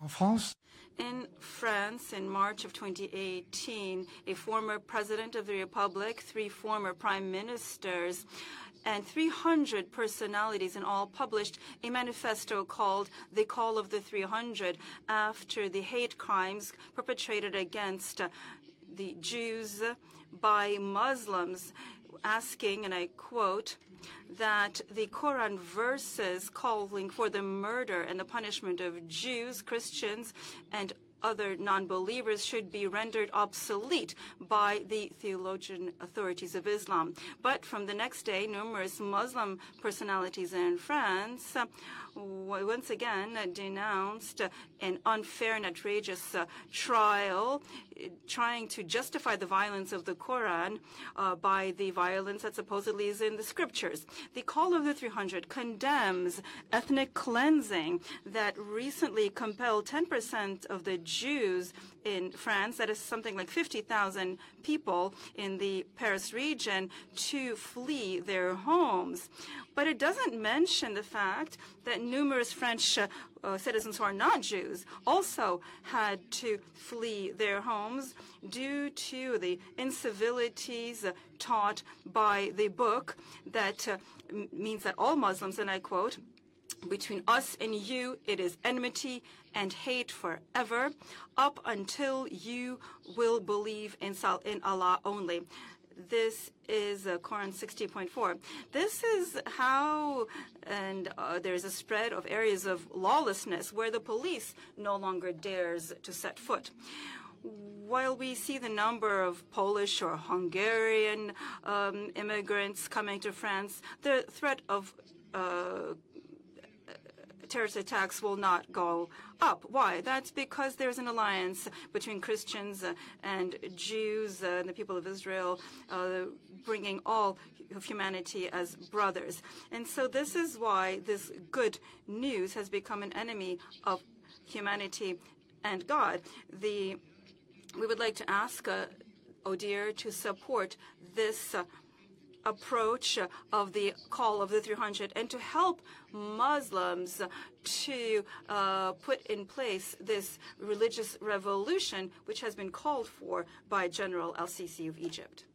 France, In France, in March of 2018, a former president of the Republic, 3 former prime ministers, and 300 personalities in all published a manifesto called The Call of the 300 after the hate crimes perpetrated against the Jews by Muslims, asking, and I quote, that the Quran verses calling for the murder and the punishment of Jews, Christians, and other non-believers should be rendered obsolete by the theologian authorities of Islam. But from the next day, numerous Muslim personalities in France once again denounced an unfair and outrageous trial, trying to justify the violence of the Quran by the violence that supposedly is in the scriptures. The Call of the 300 condemns ethnic cleansing that recently compelled 10% of the Jews in France, that is something like 50,000 people in the Paris region, to flee their homes. But it doesn't mention the fact that numerous French citizens who are not Jews also had to flee their homes due to the incivilities taught by the book that means that all Muslims, and I quote, "Between us and you, it is enmity and hate forever, up until you will believe in Allah only." This is Quran 60.4. This is how, and there's a spread of areas of lawlessness where the police no longer dares to set foot. While we see the number of Polish or Hungarian immigrants coming to France, the threat of terrorist attacks will not go up. Why? That's because there's an alliance between Christians and Jews and the people of Israel, bringing all of humanity as brothers. And so this is why this good news has become an enemy of humanity and God. We would like to ask ODIHR to support this approach of the Call of the 300 and to help Muslims to put in place this religious revolution which has been called for by General al-Sisi of Egypt.